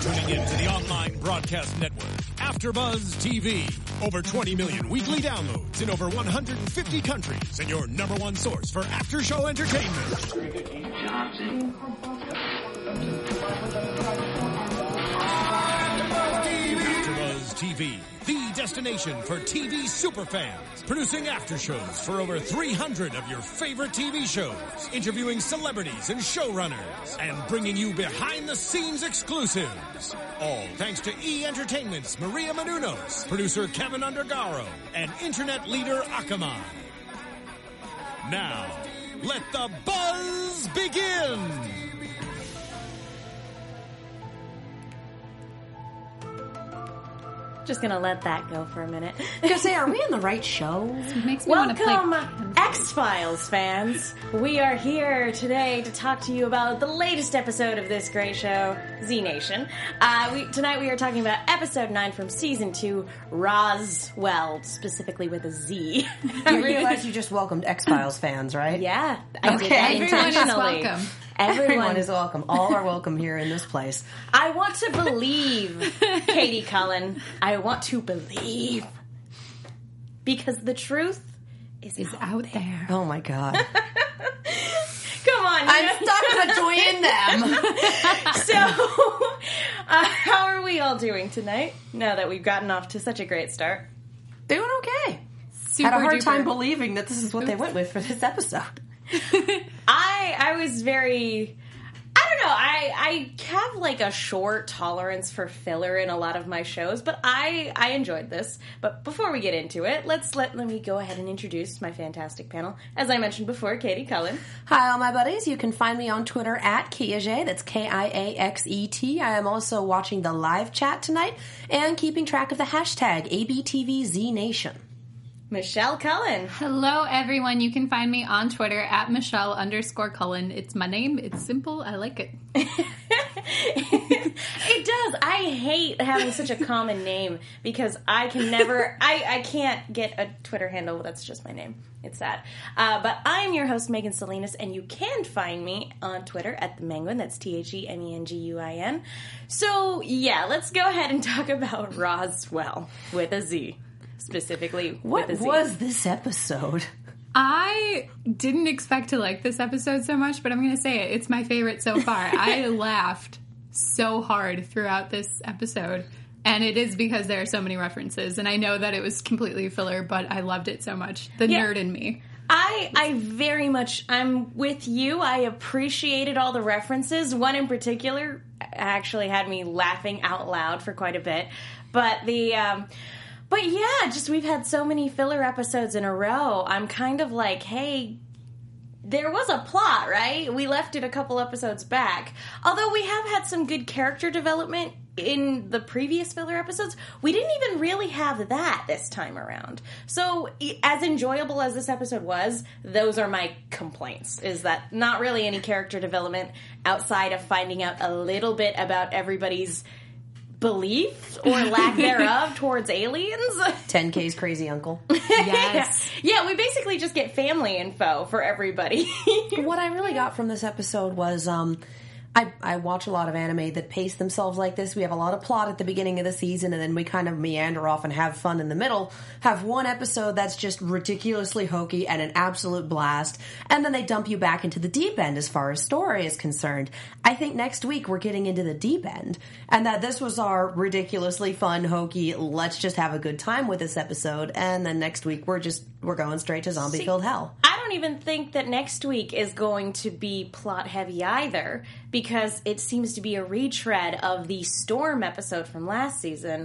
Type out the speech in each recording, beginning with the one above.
tuning in to the online broadcast network, AfterBuzz TV. Over 20 million weekly downloads in over 150 countries, and your number one source for after-show entertainment. AfterBuzz TV, the destination for TV superfans. Producing aftershows for over 300 of your favorite TV shows. Interviewing celebrities and showrunners. And bringing you behind-the-scenes exclusives. All thanks to E! Entertainment's Maria Menounos, producer Kevin Undergaro, and internet leader Akamai. Now, let the buzz begin! Just gonna let that go for a minute. I was gonna say, are we in the right show? It makes me want to play. Welcome, X-Files fans. We are here today to talk to you about the latest episode of this great show, Z Nation. Tonight we are talking about episode 9 from season 2, Roswell, specifically with a Z. You realize you just welcomed X-Files fans, right? Yeah, I did that Everyone is intentionally. welcome. Everyone is welcome. All are welcome here in this place. I want to believe, Katie Cullen. I want to believe. Because the truth is out there. Oh my God. Come on. I'm stuck between them. So, how are we all doing tonight, now that we've gotten off to such a great start? Doing okay. Super Had a hard duper. time believing that this is what they went with for this episode. I was very... I don't know, I have like a short tolerance for filler in a lot of my shows, but I enjoyed this. But before we get into it, let me go ahead and introduce my fantastic panel. As I mentioned before, Katie Cullen. Hi, all my buddies. You can find me on Twitter at Kiaxet. That's Kiaxet. I am also watching the live chat tonight and keeping track of the hashtag ABTVZNation. Michelle Cullen. Hello, everyone. You can find me on Twitter at Michelle_Cullen. It's my name. It's simple. I like it. It does. I hate having such a common name because I can never... I can't get a Twitter handle. That's just my name. It's sad. But I'm your host, Megan Salinas, and you can find me on Twitter at The Menguin. That's TheMenguin. So, yeah, let's go ahead and talk about Roswell with a Z. Specifically, What with a Z. was this episode? I didn't expect to like this episode so much, but I'm going to say it. It's my favorite so far. I laughed so hard throughout this episode, and it is because there are so many references, and I know that it was completely filler, but I loved it so much. The nerd in me. I very much, I'm with you. I appreciated all the references. One in particular actually had me laughing out loud for quite a bit. But But yeah, just we've had so many filler episodes in a row. I'm kind of like, hey, there was a plot, right? We left it a couple episodes back. Although we have had some good character development in the previous filler episodes, we didn't even really have that this time around. So as enjoyable as this episode was, those are my complaints, is that not really any character development outside of finding out a little bit about everybody's belief or lack thereof towards aliens. 10K's crazy uncle. Yes. Yeah, we basically just get family info for everybody. What I really got from this episode was, I watch a lot of anime that pace themselves like this. We have a lot of plot at the beginning of the season, and then we kind of meander off and have fun in the middle. Have one episode that's just ridiculously hokey and an absolute blast, and then they dump you back into the deep end as far as story is concerned. I think next week we're getting into the deep end, and that this was our ridiculously fun, hokey, let's just have a good time with this episode, and then next week we're going straight to zombie-filled hell. I don't even think that next week is going to be plot heavy either, because it seems to be a retread of the Storm episode from last season.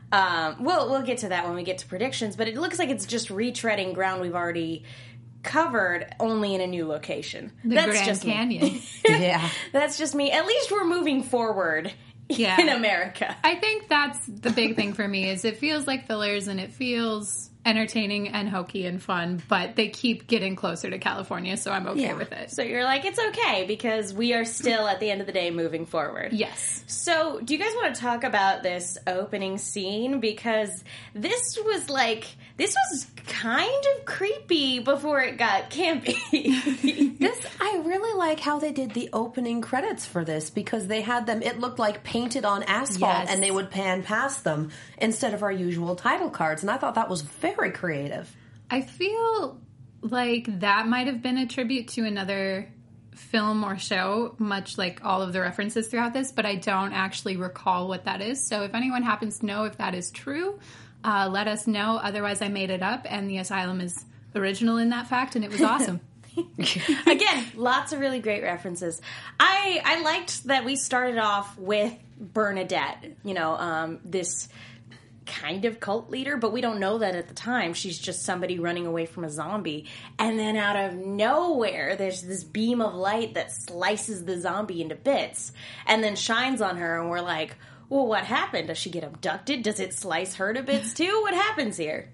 We'll get to that when we get to predictions, but it looks like it's just retreading ground we've already covered, only in a new location. That's Grand just Canyon. Yeah. That's just me. At least we're moving forward in America. I think that's the big thing for me, is it feels like fillers and it feels entertaining and hokey and fun, but they keep getting closer to California, so I'm okay with it. So you're like, it's okay, because we are still, at the end of the day, moving forward. Yes. So, do you guys want to talk about this opening scene? Because this was kind of creepy before it got campy. I really like how they did the opening credits for this, because they had them, it looked like painted on asphalt, and they would pan past them instead of our usual title cards, and I thought that was very creative. I feel like that might have been a tribute to another film or show, much like all of the references throughout this, but I don't actually recall what that is. So if anyone happens to know if that is true, let us know. Otherwise, I made it up, and The Asylum is original in that fact, and it was awesome. Again, lots of really great references. I liked that we started off with Bernadette, this kind of cult leader, but we don't know that at the time. She's just somebody running away from a zombie. And then out of nowhere, there's this beam of light that slices the zombie into bits and then shines on her, and we're like, well, what happened? Does she get abducted? Does it slice her to bits too? What happens here?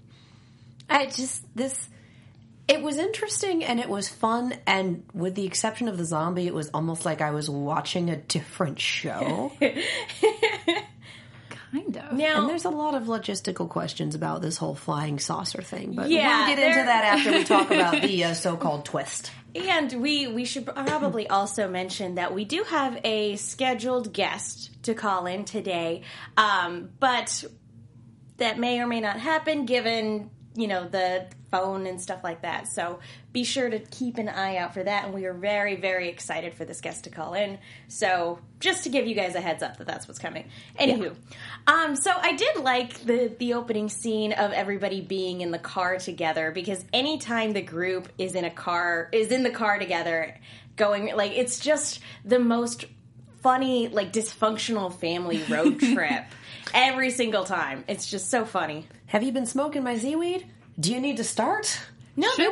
It was interesting and it was fun, and with the exception of the zombie, it was almost like I was watching a different show. Kind of. And there's a lot of logistical questions about this whole flying saucer thing, but yeah, we'll get into that after we talk about the so-called twist. And we should probably also mention that we do have a scheduled guest to call in today, but that may or may not happen given, the phone and stuff like that. So be sure to keep an eye out for that, and we are very, very excited for this guest to call in. So just to give you guys a heads up that that's what's coming. Anywho, so I did like the opening scene of everybody being in the car together, because anytime the group is in the car together, going it's just the most funny, dysfunctional family road trip every single time. It's just so funny. Have you been smoking my seaweed? Do you need to start? No, there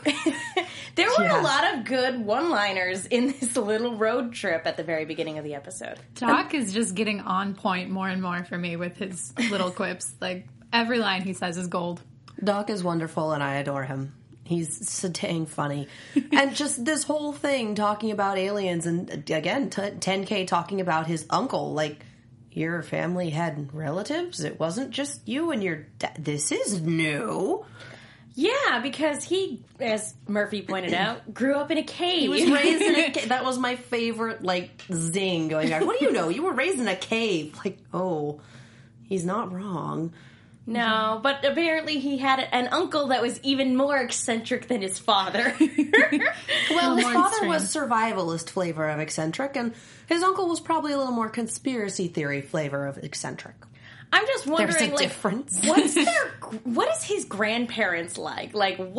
were a lot of good one-liners in this little road trip at the very beginning of the episode. Doc is just getting on point more and more for me with his little quips. Every line he says is gold. Doc is wonderful, and I adore him. He's so dang funny. And just this whole thing talking about aliens, and again, 10K talking about his uncle, your family had relatives? It wasn't just you and your dad. This is new. Yeah, because he, as Murphy pointed out, grew up in a cave. He was raised in a cave. That was my favorite, zing going on. What do you know? You were raised in a cave. Oh, he's not wrong. No, but apparently he had an uncle that was even more eccentric than his father. Well, his father was survivalist flavor of eccentric, and his uncle was probably a little more conspiracy theory flavor of eccentric. I'm just wondering, there's a difference. What is his grandparents like?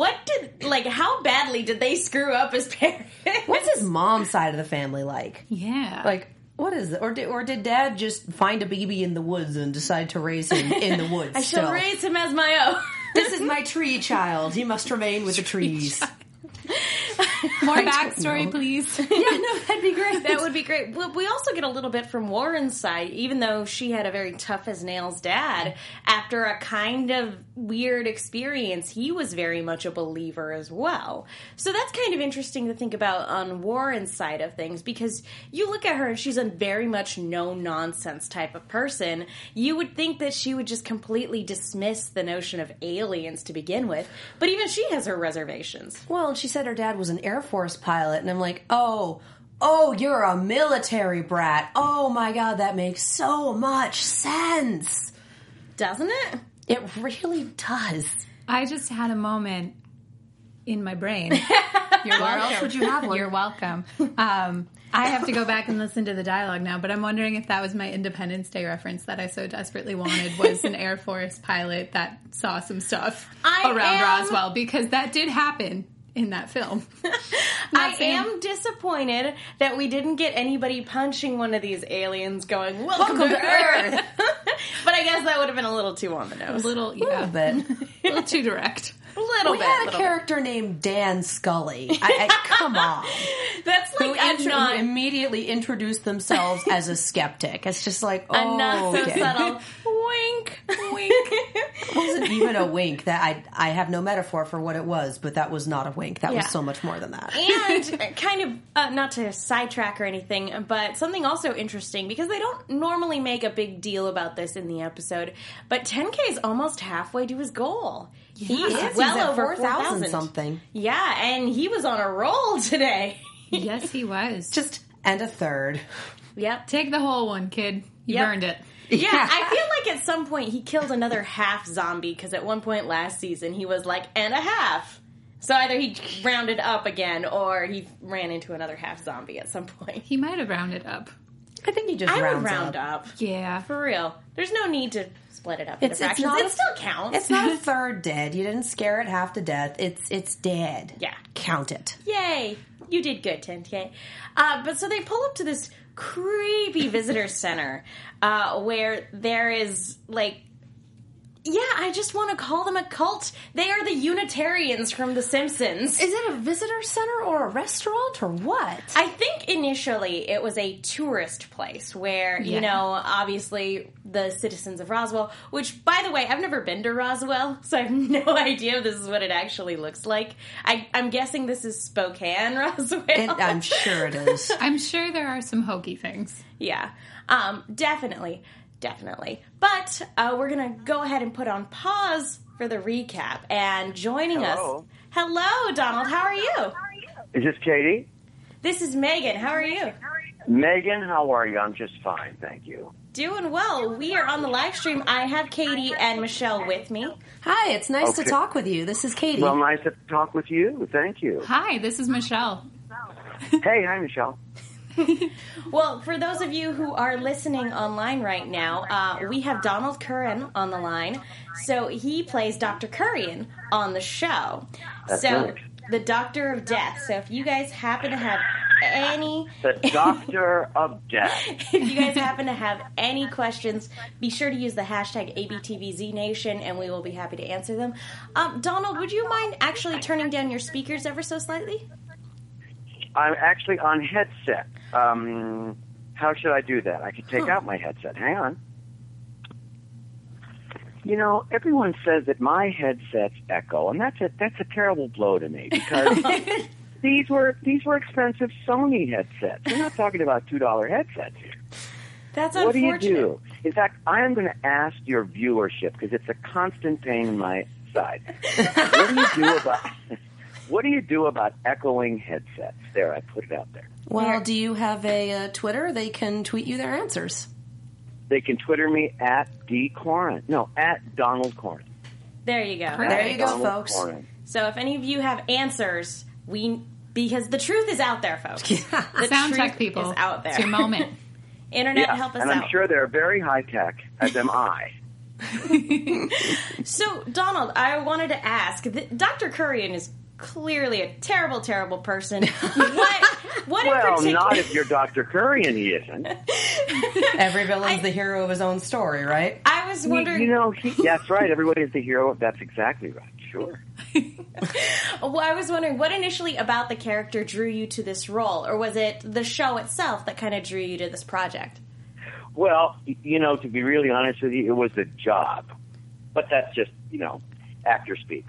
How badly did they screw up his parents? What's his mom's side of the family like? Yeah. What is it? Or did Dad just find a baby in the woods and decide to raise him in the woods? I shall raise him as my own. This is my tree child. He must remain with the trees. More backstory, please. Yeah, no, that'd be great. That would be great. Well, we also get a little bit from Warren's side, even though she had a very tough-as-nails dad. After a kind of weird experience, he was very much a believer as well. So that's kind of interesting to think about on Warren's side of things, because you look at her and she's a very much no-nonsense type of person. You would think that she would just completely dismiss the notion of aliens to begin with, but even she has her reservations. Well, and she said her dad was an Air Force pilot, and I'm like, oh, you're a military brat. Oh my God, that makes so much sense. Doesn't it? It really does. I just had a moment in my brain. You're welcome. Where else would you have one? You're welcome. I have to go back and listen to the dialogue now, but I'm wondering if that was my Independence Day reference that I so desperately wanted, was an Air Force pilot that saw some stuff around Roswell, because that did happen in that film. I am disappointed that we didn't get anybody punching one of these aliens going, welcome to Earth. But I guess that would have been a little too on the nose. A little bit. A little too direct. We had a character named Dan Scully. Come on. That's who immediately introduced themselves as a skeptic. It's just a not so subtle wink, wink. It wasn't even a wink. That I have no metaphor for what it was, but that was not a wink. That was so much more than that. And kind of, not to sidetrack or anything, but something also interesting, because they don't normally make a big deal about this in the episode, but 10K is almost halfway to his goal. He's He's well at over 4,000 something. Yeah, and he was on a roll today. Yes, he was. And a third. Yep. Take the whole one, kid. You earned it. Yeah, I feel like at some point he killed another half zombie, because at one point last season he was like, and a half. So either he rounded up again or he ran into another half zombie at some point. He might have rounded up. I think he just I rounds would round up. up. Yeah. For real. There's no need to split it up into fractions. It still counts. It's not a third dead. You didn't scare it half to death. It's dead. Yeah. Count it. Yay. You did good, 10K. But so they pull up to this creepy visitor center where there is, like, I just want to call them a cult. They are the Unitarians from The Simpsons. Is it a visitor center or a restaurant or what? I think initially it was a tourist place where, you know, obviously the citizens of Roswell, which, by the way, I've never been to Roswell, so I have no idea if this is what it actually looks like. I'm guessing this is Spokane, Roswell. I'm sure it is. I'm sure there are some hokey things. Yeah, definitely. But we're going to go ahead and put on pause for the recap. And joining us... Hello, Donald. How are you? Is this Katie? This is Megan. How are you? Megan, how are you? I'm just fine, thank you. Doing well. We are on the live stream. I have Katie and Michelle with me. Hi, it's nice to talk with you. This is Katie. Well, nice to talk with you. Thank you. Hi, this is Michelle. Hey, hi, Michelle. Well, for those of you who are listening online right now, we have Donald Curran on the line. So he plays Dr. Curran on the show. That's so right. The Doctor of Death. So if you guys happen to have any... The Doctor of Death. If you guys happen to have any questions, be sure to use the hashtag ABTVZNation, and we will be happy to answer them. Donald, would you mind actually turning down your speakers ever so slightly? I'm actually on headset. How should I do that? I could take out my headset. Hang on. You know, everyone says that my headsets echo, and that's a terrible blow to me, because these were expensive Sony headsets. We're not talking about $2 headsets here. That's what unfortunate. do you do? In fact, I am going to ask your viewership, because it's a constant pain in my side. What do you do about echoing headsets? There, I put it out there. Well, do you have a Twitter? They can tweet you their answers. They can Twitter me at @DCorin. No, at Donald Corin. There you go. There you go, Donald folks. Corin. So if any of you have answers, because the truth is out there, folks. The Sound truth check people. is out there. It's your moment. Internet, help us and out. I'm sure they're very high tech, as am I. So, Donald, I wanted to ask, Dr. Curran is clearly a terrible, terrible person. What in Well, particular? not if you're Dr. Curry, and he isn't. Every villain's the hero of his own story, right? I was wondering. You know, that's right. Everybody is the hero. That's exactly right. Sure. Well, I was wondering what initially about the character drew you to this role, or was it the show itself that kind of drew you to this project? Well, you know, to be really honest with you, it was a job. But that's just, actor speak.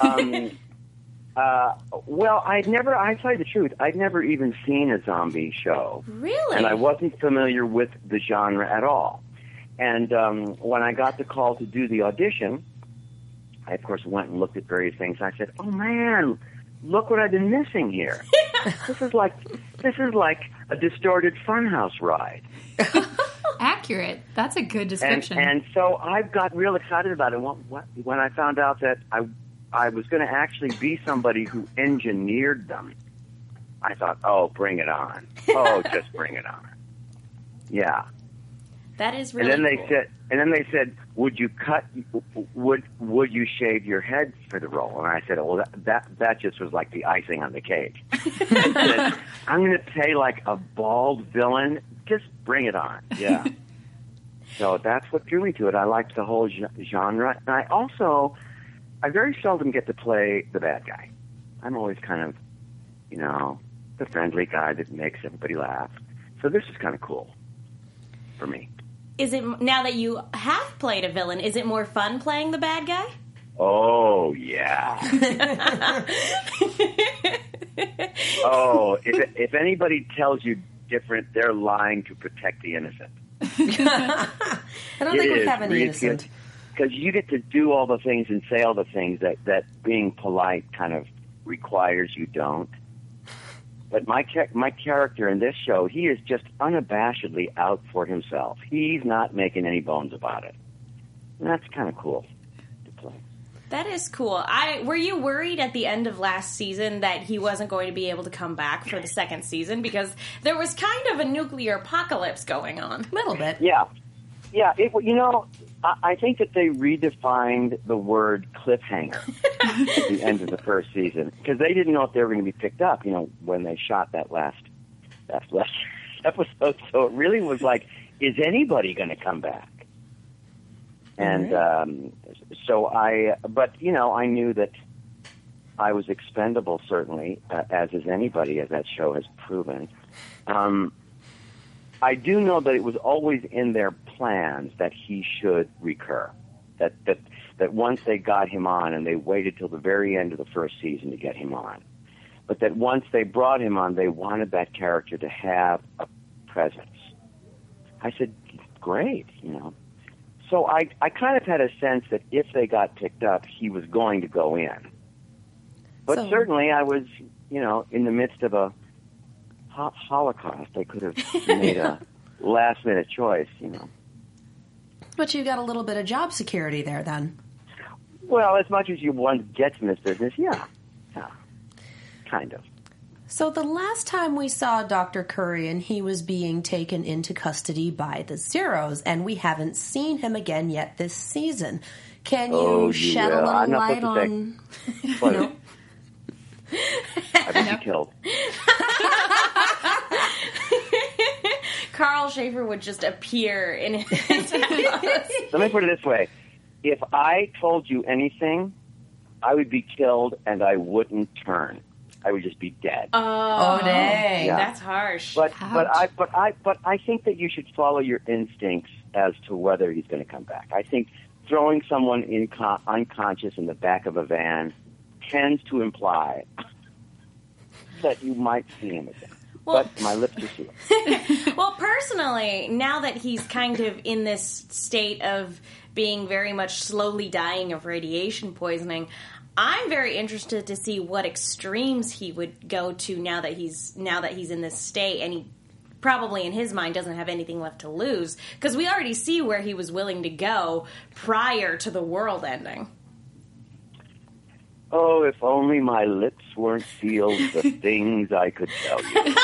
Well, I tell you the truth, I'd never even seen a zombie show. Really? And I wasn't familiar with the genre at all. And when I got the call to do the audition, I, of course, went and looked at various things. I said, oh, man, look what I've been missing here. This is like a distorted funhouse ride. Accurate. That's a good description. And so I got real excited about it. When I found out that I was going to actually be somebody who engineered them, I thought, oh, bring it on. Oh, just bring it on. Yeah. That is really and then cool. they said, would you you shave your head for the role? And I said, well, that just was like the icing on the cake. I said, I'm going to play like a bald villain. Just bring it on. Yeah. So that's what drew me to it. I liked the whole genre. And I very seldom get to play the bad guy. I'm always kind of, the friendly guy that makes everybody laugh. So this is kind of cool for me. now that you have played a villain, is it more fun playing the bad guy? Oh, yeah. If anybody tells you different, they're lying to protect the innocent. I don't think we have any innocent. Because you get to do all the things and say all the things that being polite kind of requires you don't. But my character in this show, he is just unabashedly out for himself. He's not making any bones about it. And that's kind of cool to play. That is cool. Were you worried at the end of last season that he wasn't going to be able to come back for the second season? Because there was kind of a nuclear apocalypse going on. A little bit. Yeah. I think that they redefined the word cliffhanger at the end of the first season because they didn't know if they were going to be picked up, when they shot that last episode. So it really was like, is anybody going to come back? And I knew that I was expendable, certainly, as is anybody, as that show has proven. I do know that it was always in their plans that he should recur. That once they got him on, and they waited till the very end of the first season to get him on, but that once they brought him on, they wanted that character to have a presence. I said, great, So I kind of had a sense that if they got picked up, he was going to go in. But certainly I was, in the midst of a Holocaust. I could have made a last-minute choice, But you got a little bit of job security there, then. Well, as much as you want to get in this business, yeah, kind of. So the last time we saw Dr. Kurian, he was being taken into custody by the Zeros, and we haven't seen him again yet this season. Can you shed a little light on... No. I've been killed. Carl Schaefer would just appear in his house. Let me put it this way. If I told you anything, I would be killed and I wouldn't turn. I would just be dead. Oh, dang. Yeah. That's harsh. But I think that you should follow your instincts as to whether he's going to come back. I think throwing someone unconscious in the back of a van tends to imply that you might see him again. Well, but my lips are sealed. Well, personally, now that he's kind of in this state of being very much slowly dying of radiation poisoning, I'm very interested to see what extremes he would go to now that he's in this state, and he probably in his mind doesn't have anything left to lose, because we already see where he was willing to go prior to the world ending. Oh, if only my lips weren't sealed, the things I could tell you.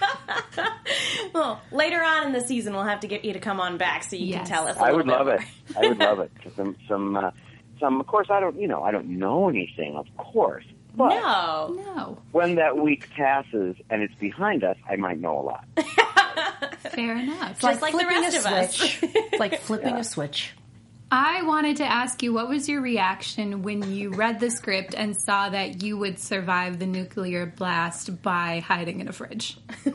Well, later on in the season, we'll have to get you to come on back so you can tell us a I little would bit love more. it. I would love it. Some, of course, I don't know anything, of course. But No. when that week passes and it's behind us, I might know a lot. Fair enough. Just like the rest of us. It's like flipping a switch. I wanted to ask you, what was your reaction when you read the script and saw that you would survive the nuclear blast by hiding in a fridge?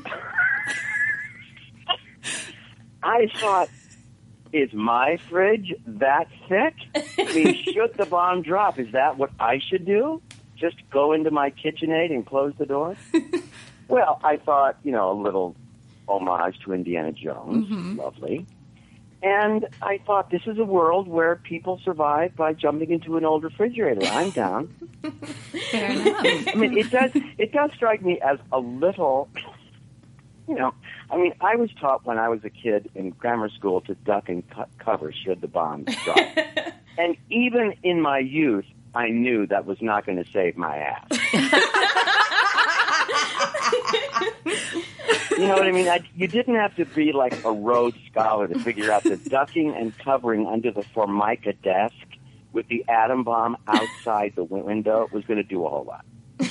I thought, is my fridge that thick? I mean, should the bomb drop, is that what I should do? Just go into my KitchenAid and close the door? Well, I thought, a little homage to Indiana Jones. Mm-hmm. Lovely. And I thought, this is a world where people survive by jumping into an old refrigerator. I'm down. Fair enough. I mean, it does strike me as a little, I was taught when I was a kid in grammar school to duck and cover should the bomb drop. And even in my youth, I knew that was not going to save my ass. You know what I mean? You didn't have to be like a Rhodes Scholar to figure out that ducking and covering under the Formica desk with the atom bomb outside the window was going to do a whole lot.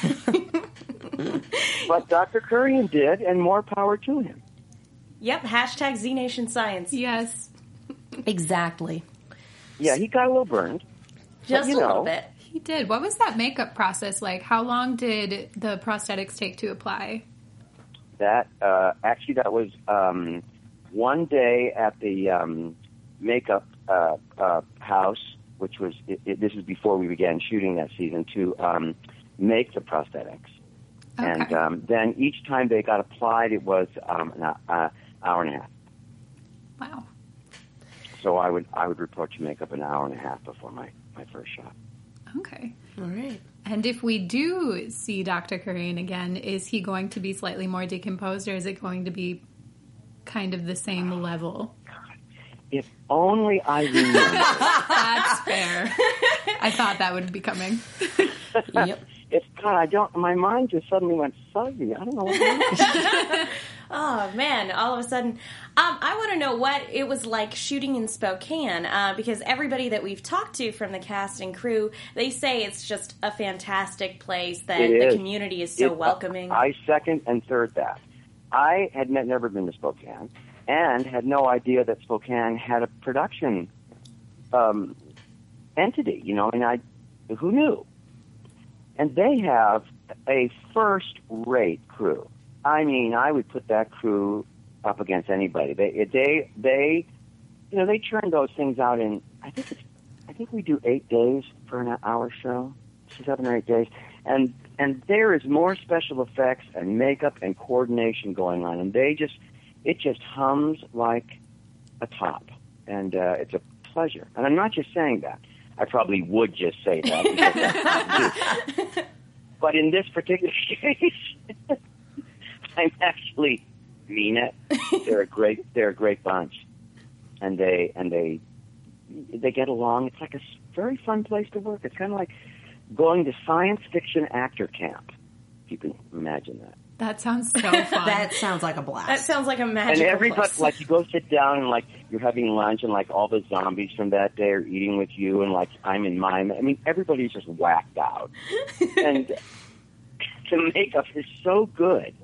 But Dr. Kurian did, and more power to him. Yep, hashtag Z Nation Science. Yes. Exactly. Yeah, he got a little burned. Just a little bit. He did. What was that makeup process like? How long did the prosthetics take to apply? That, actually, that was one day at the makeup house, which was this is before we began shooting that season, to make the prosthetics. Okay. And then each time they got applied, it was an hour and a half. Wow. So I would report to makeup an hour and a half before my first shot. Okay. All right. And if we do see Dr. Corinne again, is he going to be slightly more decomposed, or is it going to be kind of the same level? If only I remember. That's fair. I thought that would be coming. Yep. It's God. My mind just suddenly went fuzzy. I don't know what happened. Oh, man, all of a sudden. I want to know what it was like shooting in Spokane, because everybody that we've talked to from the cast and crew, they say it's just a fantastic place, that the community is so welcoming. I second and third that. I had never been to Spokane and had no idea that Spokane had a production entity, and who knew? And they have a first-rate crew. I mean, I would put that crew up against anybody. They churn those things out in, I think we do 8 days for an hour show, 7 or 8 days, and there is more special effects and makeup and coordination going on, and it just hums like a top, and it's a pleasure. And I'm not just saying that. I probably would just say that, because that's what I do. But in this particular case, I actually mean it. They're a great bunch, and they get along. It's like a very fun place to work. It's kind of like going to science fiction actor camp, if you can imagine that. That sounds so fun. That sounds like a blast. That sounds like a magical And everybody, place. like, you go sit down and, like, you're having lunch and, like, all the zombies from that day are eating with you, and, like, I'm in mine. I mean, everybody's just whacked out. And the makeup is so good.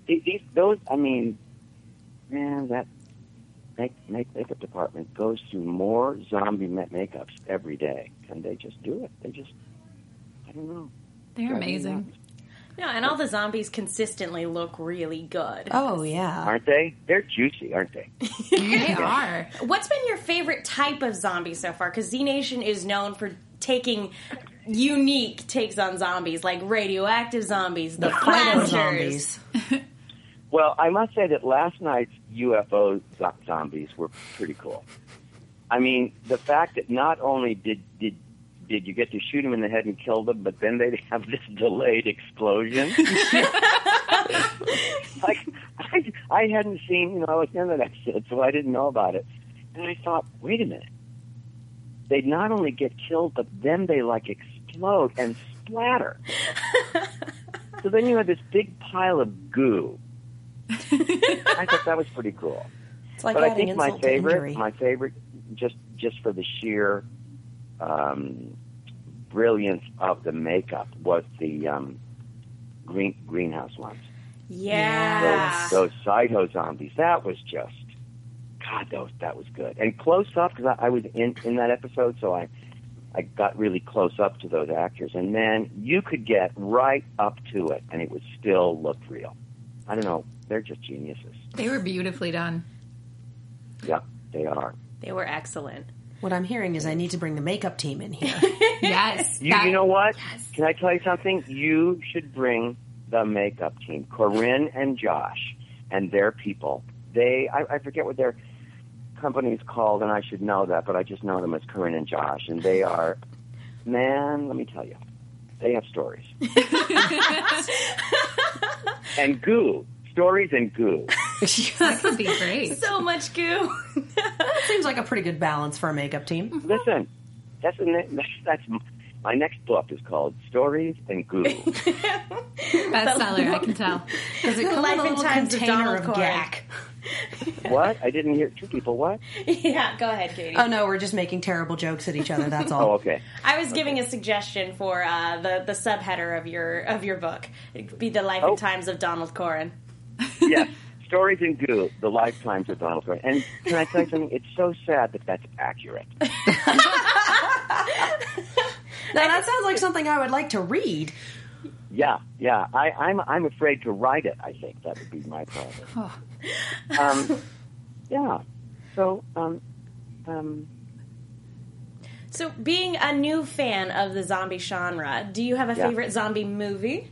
That makeup department goes through more zombie makeups every day, and they just do it. I don't know. They're amazing. No, and all the zombies consistently look really good. Oh, yeah. Aren't they? They're juicy, aren't they? They are. What's been your favorite type of zombie so far? Because Z Nation is known for taking unique takes on zombies, like radioactive zombies, the Phyto Planters. zombies. Well, I must say that last night's UFO zombies were pretty cool. I mean, the fact that not only did you get to shoot them in the head and kill them, but then they'd have this delayed explosion. Like, I hadn't seen, I was in that episode, so I didn't know about it. And I thought, wait a minute. They'd not only get killed, but then they, like, explode and splatter. So then you have this big pile of goo. I thought that was pretty cool. It's like But I adding think my insult to injury. favorite, just for the sheer brilliance of the makeup, was the greenhouse ones. Yeah. Those Cyto zombies. That was just, God, that was good. And close up, because I was in that episode, so I got really close up to those actors. And man, you could get right up to it, and it would still look real. I don't know. They're just geniuses. They were beautifully done. Yeah, they are. They were excellent. What I'm hearing is I need to bring the makeup team in here. Yes. You know what? Can I tell you something? You should bring the makeup team, Corinne and Josh, and their people. I forget what their company is called, and I should know that, but I just know them as Corinne and Josh, and they are, man, let me tell you, they have stories. And goo. Stories and goo. That could be great. So much goo. Seems like a pretty good balance for a makeup team. Listen, that's my next book is called Stories and Goo. Bestseller, I can tell. Does it come Life in a and little Times of container Donald of Corey. gack? What? I didn't hear two people. What? Yeah, go ahead, Katie. Oh no, we're just making terrible jokes at each other. That's all. Oh, okay. I was giving a suggestion for the subheader of your book. It'd be the Life and Times of Donald Corrin. Yes. Stories and Goo, the lifetimes of Donald Trump. And can I tell you something? It's so sad that that's accurate. Now that sounds like something I would like to read. Yeah. I'm afraid to write it. I think that would be my problem. Yeah. So, So, being a new fan of the zombie genre, do you have a favorite zombie movie?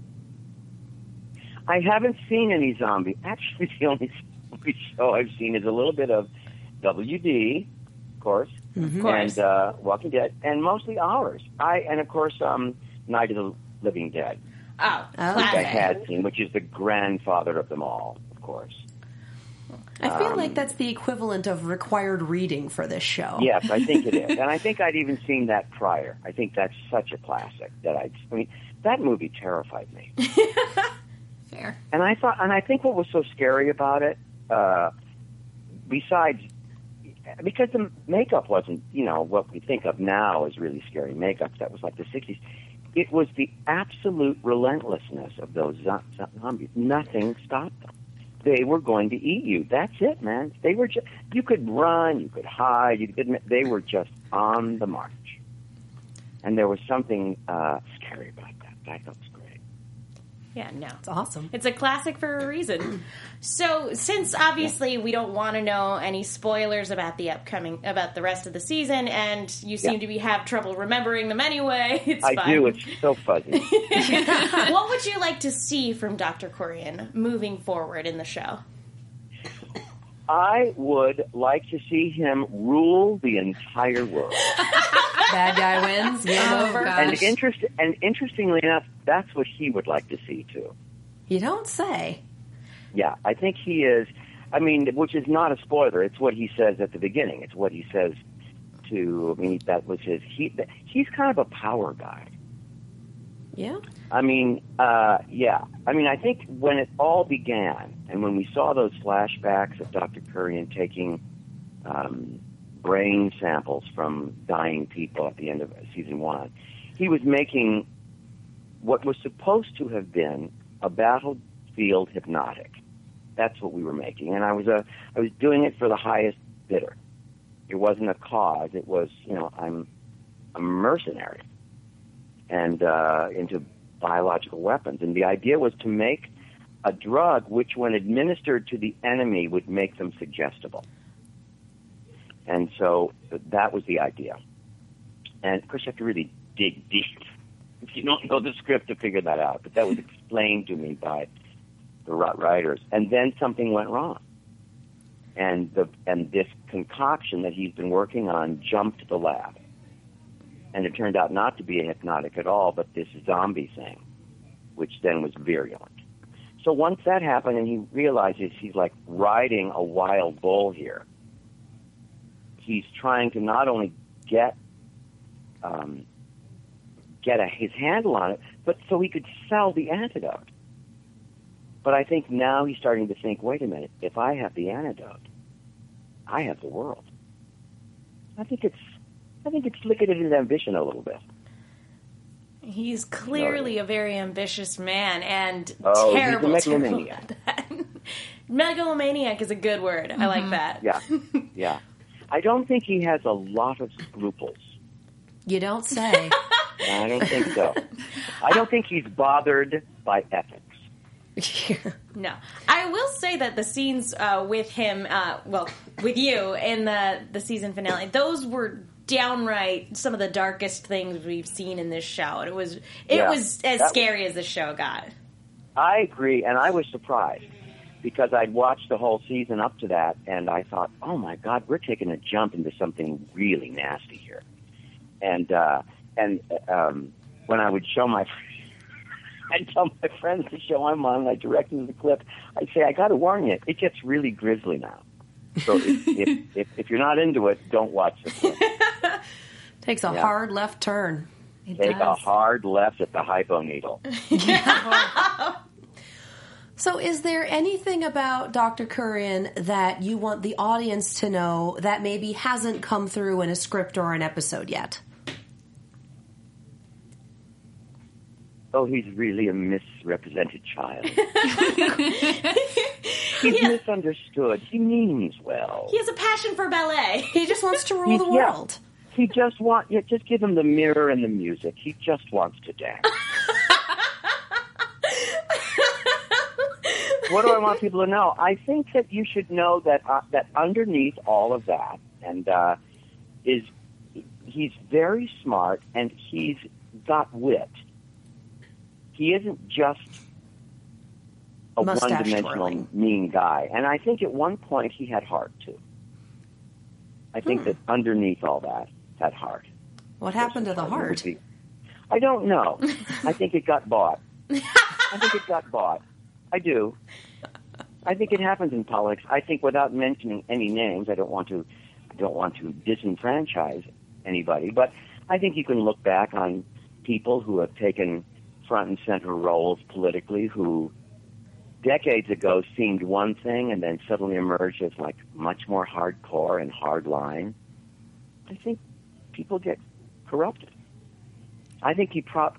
I haven't seen any zombie. Actually, the only zombie show I've seen is a little bit of WD, of course, and Walking Dead, and mostly ours. And of course, Night of the Living Dead. Oh, which I had seen, which is the grandfather of them all, of course. I feel like that's the equivalent of required reading for this show. Yes, I think it is. And I think I'd even seen that prior. I think that's such a classic that I mean, that movie terrified me. Fair. And I think what was so scary about it, besides, because the makeup wasn't, what we think of now as really scary makeup. That was like the 60s. It was the absolute relentlessness of those zombies. Nothing stopped them. They were going to eat you. That's it, man. They were just, you could run, you could hide, they were just on the march. And there was something scary about that. I thought it was great. Yeah, no. It's awesome. It's a classic for a reason. So, since obviously we don't want to know any spoilers about about the rest of the season, and you seem to have trouble remembering them anyway, it's fine. I do. It's so fuzzy. What would you like to see from Dr. Kurian moving forward in the show? I would like to see him rule the entire world. Bad guy wins. Game over. Gosh. And interestingly enough, that's what he would like to see too. You don't say. Yeah, I think he is. I mean, which is not a spoiler. It's what he says at the beginning. It's what he says to. I mean, that was his. He's kind of a power guy. Yeah. I mean, yeah. I mean, I think when it all began, and when we saw those flashbacks of Dr. Kurian taking brain samples from dying people at the end of season 1, he was making what was supposed to have been a battlefield hypnotic. That's what we were making, and I was doing it for the highest bidder. It wasn't a cause. It was, I'm a mercenary, and into biological weapons. And the idea was to make a drug which, when administered to the enemy, would make them suggestible. And so that was the idea. And, of course, you have to really dig deep if you don't know the script to figure that out. But that was explained to me by the writers. And then something went wrong. And this concoction that he's been working on jumped the lab. And it turned out not to be a hypnotic at all, but this zombie thing, which then was virulent. So once that happened and he realizes he's like riding a wild bull here, he's trying to not only get his handle on it, but so he could sell the antidote. But I think now he's starting to think, wait a minute, if I have the antidote, I have the world. I think it's liquidated his ambition a little bit. He's clearly a very ambitious man and Oh, terrible. he's a megalomaniac. Megalomaniac is a good word. I like that. Yeah, yeah. I don't think he has a lot of scruples. You don't say. I don't think so. I don't think he's bothered by ethics. No. I will say that the scenes with him, with you in the season finale, those were downright some of the darkest things we've seen in this show. It was as scary as the show got. I agree, and I was surprised because I'd watched the whole season up to that, and I thought, oh my God, we're taking a jump into something really nasty here. And when I would show I'd tell my friends the show I'm on, and I'd direct them to the clip, I'd say, I got to warn you, it gets really grisly now. So if you're not into it, don't watch the clip. Takes a hard left turn. Take a hard left at the hypo needle. So is there anything about Dr. Kurian that you want the audience to know that maybe hasn't come through in a script or an episode yet? Oh, he's really a misrepresented child. He's misunderstood. He means well. He has a passion for ballet. He just wants to rule the world. He just just give him the mirror and the music. He just wants to dance. What do I want people to know? I think that you should know that that underneath all of that, and he's very smart and he's got wit. He isn't just a one-dimensional mean guy. And I think at one point he had heart, too. I think that underneath all that, had heart. What happened to the heart? I don't know. I think it got bought. I do. I think it happens in politics. I think, without mentioning any names, I don't want to disenfranchise anybody, but I think you can look back on people who have taken front and center roles politically who decades ago seemed one thing and then suddenly emerged as like much more hardcore and hardline. I think people get corrupted. I think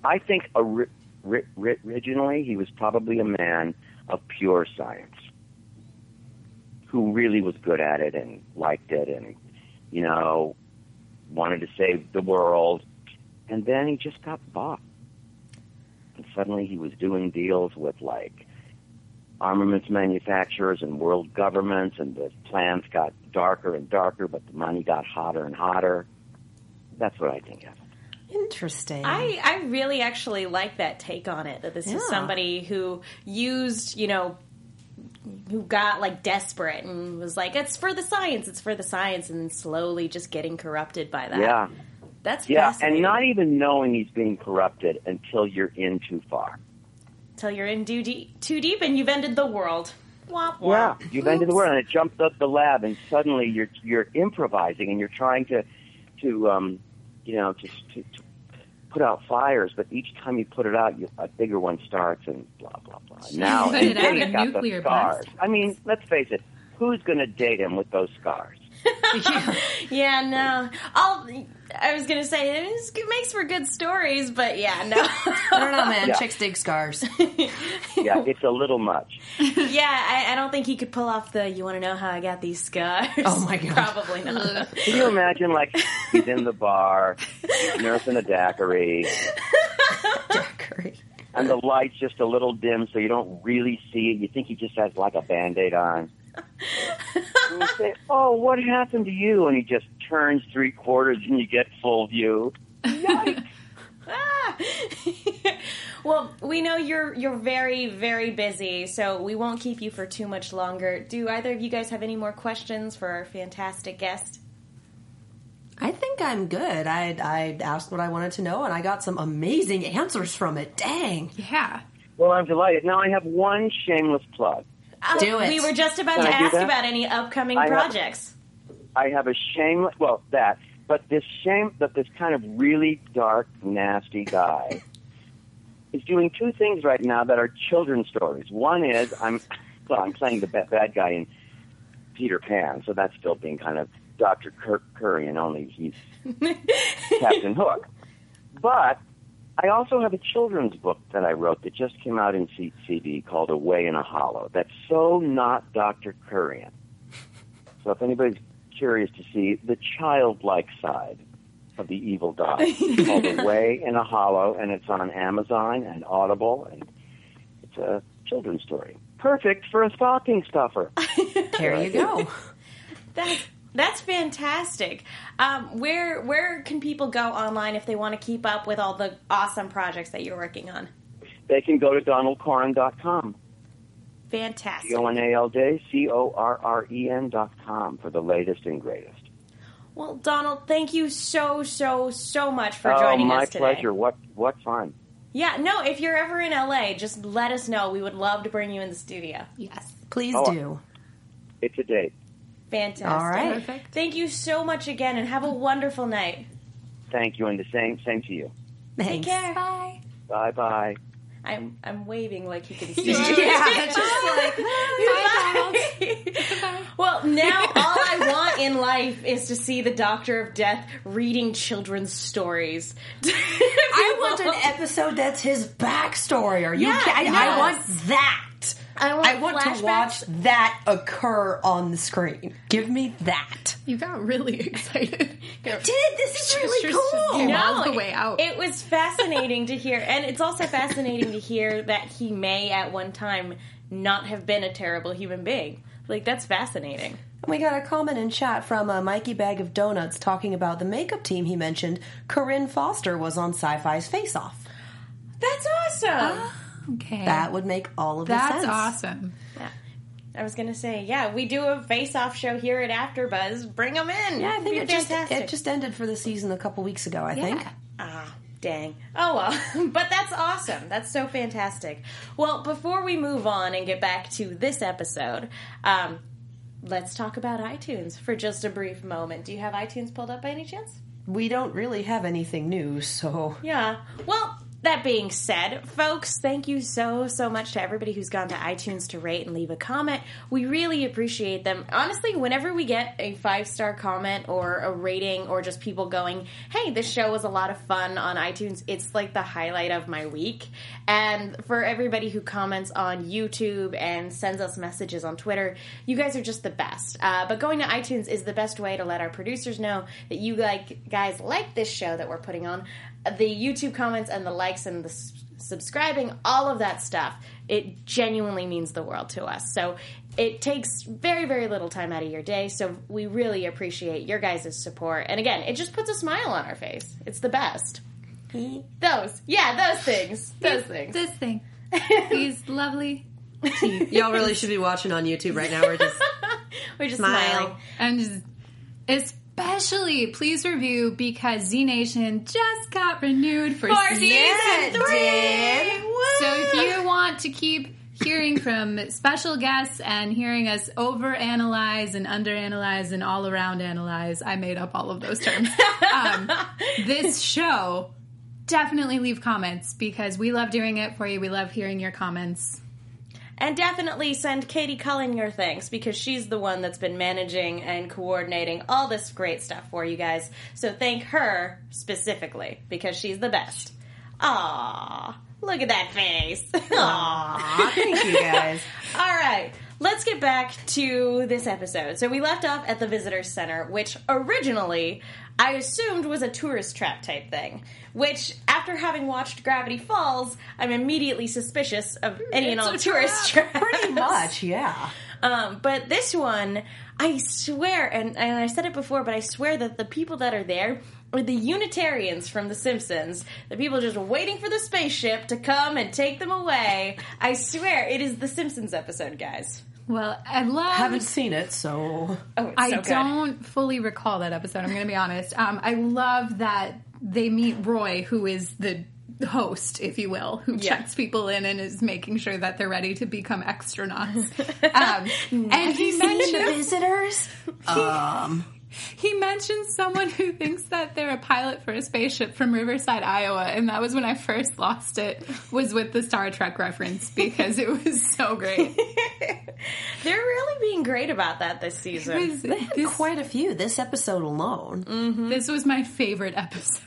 originally he was probably a man of pure science who really was good at it and liked it and, you know, wanted to save the world. And then he just got bought. And suddenly he was doing deals with, like, armaments manufacturers and world governments, and the plans got darker and darker, but the money got hotter and hotter. That's what I think happened. Interesting. I really actually like that take on it, that this is somebody who used, you know, who got, like, desperate and was like, it's for the science, and then slowly just getting corrupted by that. Yeah. That's fascinating. And not even knowing he's being corrupted until you're in too far. Until you're in too deep and you've ended the world. Womp womp. Yeah, you've ended the world, and it jumped up the lab, and suddenly you're improvising, and you're trying to put out fires, but each time you put it out, a bigger one starts, and blah, blah, blah. Now, Put it out, he's a got nuclear the scars. blast. I mean, let's face it, who's going to date him with those scars? Yeah, no. I was going to say, it makes for good stories, but yeah, no. I don't know, man. Yeah. Chicks dig scars. Yeah, it's a little much. Yeah, I don't think he could pull off the, you want to know how I got these scars? Oh, my God. Probably not. Can you imagine, like, he's in the bar, nursing a daiquiri, Daiquiri. and the light's just a little dim, so you don't really see it. You think he just has, like, a Band-Aid on. And you say, oh, what happened to you? And he just turns 3/4 and you get full view. Yikes. Well, we know you're very, very busy, so we won't keep you for too much longer. Do either of you guys have any more questions for our fantastic guest? I think I'm good. I asked what I wanted to know, and I got some amazing answers from it. Dang. Yeah. Well, I'm delighted. Now I have one shameless plug. Do it. We were just about Can to I do ask that? about any upcoming I have- projects. I have a shameless, but this kind of really dark, nasty guy is doing two things right now that are children's stories. One is I'm playing the bad guy in Peter Pan, so that's still being kind of Dr. Curry, and only he's Captain Hook. But I also have a children's book that I wrote that just came out in CD called Away in a Hollow. That's so not Dr. Currian. So if anybody's curious to see the childlike side of the evil dog, it's called Away in a Hollow, and it's on Amazon and Audible, and it's a children's story. Perfect for a stocking stuffer. There you go. That's fantastic. Where can people go online if they want to keep up with all the awesome projects that you're working on? They can go to DonaldCorren.com. Fantastic. DonaldCorren.com for the latest and greatest. Well, Donald, thank you so much for joining us today. My pleasure. What fun. Yeah, no, if you're ever in LA, just let us know. We would love to bring you in the studio. Yes. Please Oh. do. It's a date. Fantastic. All right. Perfect. Thank you so much again, and have a wonderful night. Thank you, and the same to you. Take Thanks. care. Bye. Bye-bye. I'm waving like you can see. Yeah, just like, Well, now all I want in life is to see the Doctor of Death reading children's stories. I want an episode that's his backstory. Are you Yeah, kidding? yes. I want that. I want to flashbacks. watch that occur on the screen. Give me that. You got really excited. I did. This is really cool. came all the way out. It was fascinating to hear, and it's also fascinating to hear that he may at one time not have been a terrible human being. Like, that's fascinating. We got a comment in chat from Mikey Bag of Donuts talking about the makeup team he mentioned. Corinne Foster was on Sci-Fi's Face Off. That's awesome. Okay. That would make all of the sense. That's awesome. Yeah. I was going to say, yeah, we do a face-off show here at AfterBuzz. Bring them in. Yeah, I think fantastic. it just ended for the season a couple weeks ago, I think. Ah, dang. Oh, well. But that's awesome. That's so fantastic. Well, before we move on and get back to this episode, let's talk about iTunes for just a brief moment. Do you have iTunes pulled up by any chance? We don't really have anything new, so... Yeah. Well, that being said, folks, thank you so much to everybody who's gone to iTunes to rate and leave a comment. We really appreciate them. Honestly, whenever we get a 5-star comment or a rating or just people going, hey, this show was a lot of fun on iTunes, it's like the highlight of my week. And for everybody who comments on YouTube and sends us messages on Twitter, you guys are just the best. But going to iTunes is the best way to let our producers know that you guys like this show that we're putting on. The YouTube comments and the likes and the subscribing, all of that stuff, it genuinely means the world to us. So it takes very, very little time out of your day, so we really appreciate your guys' support. And again, it just puts a smile on our face. It's the best. Those things. Those things. This thing. These lovely teeth. Y'all really should be watching on YouTube right now. We're just Smile. smiling. And especially, please review because Z Nation just got renewed for season 3. So if you want to keep hearing from special guests and hearing us overanalyze and underanalyze and all around analyze, I made up all of those terms. This show, definitely leave comments because we love doing it for you. We love hearing your comments. And definitely send Katie Cullen your thanks because she's the one that's been managing and coordinating all this great stuff for you guys. So thank her specifically because she's the best. Aww, look at that face. Aww, Thank you, guys. All right, let's get back to this episode. So we left off at the Visitor Center, which originally I assumed was a tourist trap type thing, which, after having watched Gravity Falls, I'm immediately suspicious of any and all tourist traps. Pretty much, yeah. But this one, I swear, and I said it before, but I swear that the people that are there are the Unitarians from The Simpsons. The people just waiting for the spaceship to come and take them away. I swear, it is the Simpsons episode, guys. Well, I Haven't seen it, so... Oh, it's I so good. don't fully recall that episode, I'm going to be honest. I love that they meet Roy, who is the host, if you will, who checks people in and is making sure that they're ready to become astronauts. And he mentioned visitors? He mentioned someone who thinks that they're a pilot for a spaceship from Riverside, Iowa, and that was when I first lost it, was with the Star Trek reference, because it was so great. They're really being great about that this season. They had quite a few this episode alone. Mm-hmm. This was my favorite episode.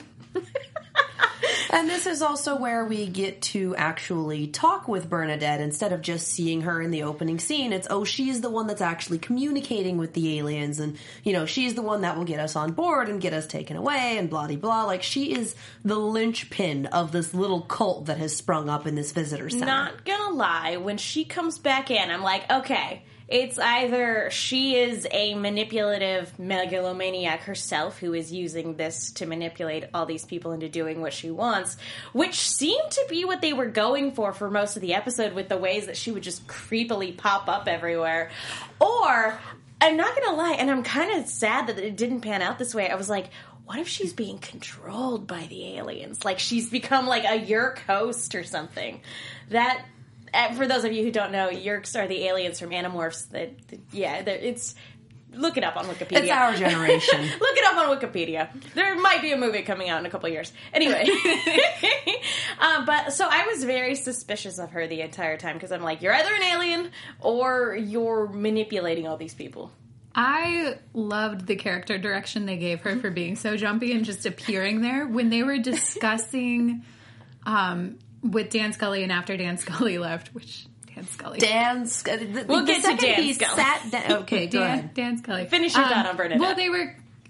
And this is also where we get to actually talk with Bernadette instead of just seeing her in the opening scene. It's, she's the one that's actually communicating with the aliens, and, she's the one that will get us on board and get us taken away and blah-de-blah. Like, she is the linchpin of this little cult that has sprung up in this visitor center. Not gonna lie, when she comes back in, I'm like, okay, it's either she is a manipulative megalomaniac herself who is using this to manipulate all these people into doing what she wants, which seemed to be what they were going for most of the episode with the ways that she would just creepily pop up everywhere. Or, I'm not gonna lie, and I'm kind of sad that it didn't pan out this way, I was like, what if she's being controlled by the aliens? Like, she's become like a Yeerk host or something. That... For those of you who don't know, Yeerks are the aliens from Animorphs. It's... Look it up on Wikipedia. It's our generation. Look it up on Wikipedia. There might be a movie coming out in a couple of years. Anyway. But so I was very suspicious of her the entire time because I'm like, you're either an alien or you're manipulating all these people. I loved the character direction they gave her for being so jumpy and just appearing there. When they were discussing... with Dan Scully, and after Dan Scully left, which Dan Scully. We'll get to Dan Scully. Okay, go ahead. Dan Scully. Finish your thought on Bernadette. Well, they were